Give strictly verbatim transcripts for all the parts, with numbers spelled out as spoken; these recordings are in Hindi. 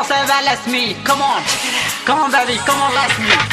say, well, it's me. Come on. Come on, baby. Come on, let's me.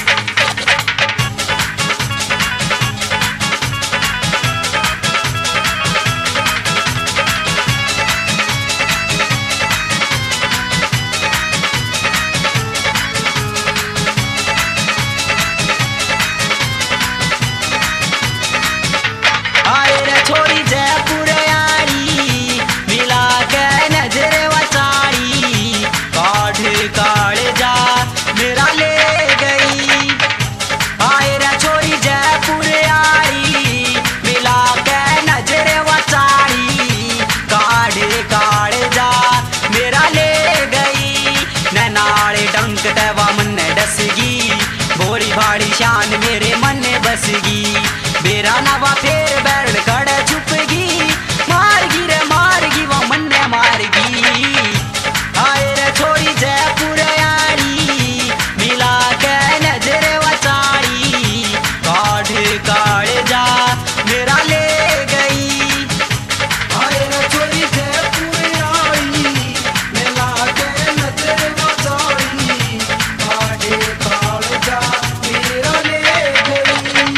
छोरी जयपुर यारी मिला के नजर वचाड़ी काढ़ काढ़ जा मेरा ले गई। आए रे छोरी जयपुर यारी मिला के नजर वचाड़ी काढ़ काढ़ जा मेरा ले गई। नैनाड़े डंक तवा मन डसगी भोरी भाड़ी शान मेरे मन बसगी। बेरा नवा फेर बैर कड़ छुपगी मारगी रे मारगी वो मन मारगी। आए रे छोरी जयपुर यारी मिला के नजर वचाड़ी काढ़ काढ़ जा मेरा ले गई। आए रे छोरी जयपुर यारी मिला के नजर वचाड़ी काढ़ काढ़ जा मेरा ले गई।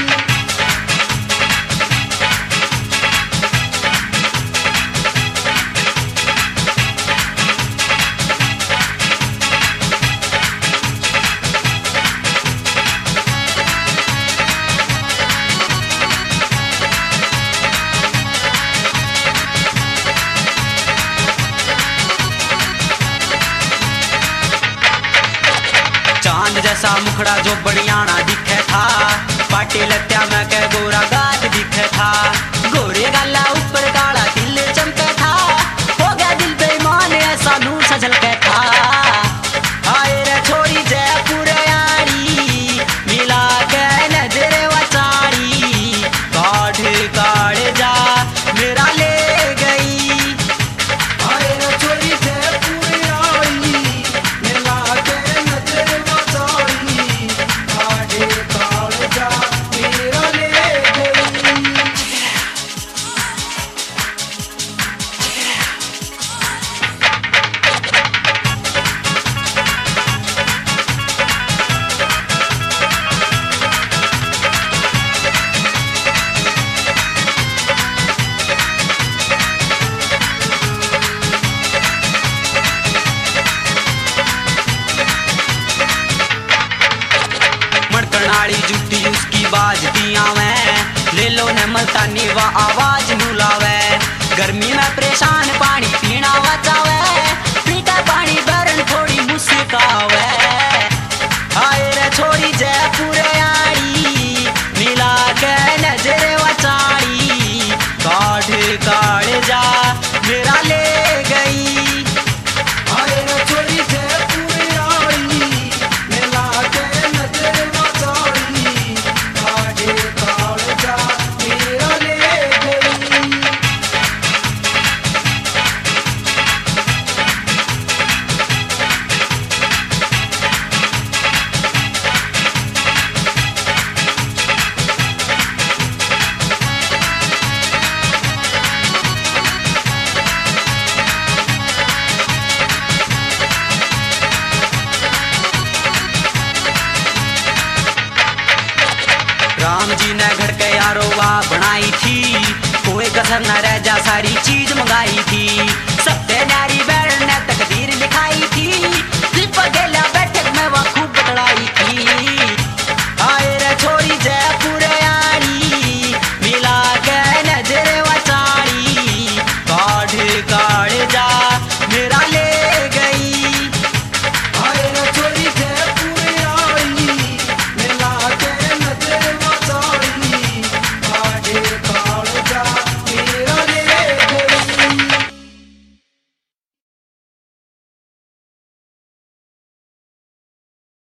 चांद जैसा मुखड़ा जो बढ़ियाना दिखे था पाटे लत्या में के गोरा गाद दिखे था। गोरे गाला ऊपर काला दिल चमके था हो गया दिल बेईमान ऐसा नूर सजल के था। आए रे छोरी जयपुर यारी मिला के नजर वचाड़ी काढ़ काढ़ जा मेरा ले गई। आए रे छोरी जयपुर यारी मिला के नजर वचाड़ी काढ़ काढ़ जा मेरा ले गई। मड़कनाड़ी जुटी उसकी बाजती आवे ले लो न मलतानी वा आवाज नुलावे। गर्मी में परेशान पानी पीना बचावे पीता पानी बरन थोड़ी मुस्कावे। आए रे छोरी जयपुर यारी मिला के नजर वचाड़ी काढ़ काढ़ जा मेरा ले गई। आए रे छोरी जयपुर यारी मिला के नजर वचाड़ी काढ़ काढ़ जा मेरा ले गई। राम जी ने घर के यारो वाह बनाई थी कोई कसर न रह जा सारी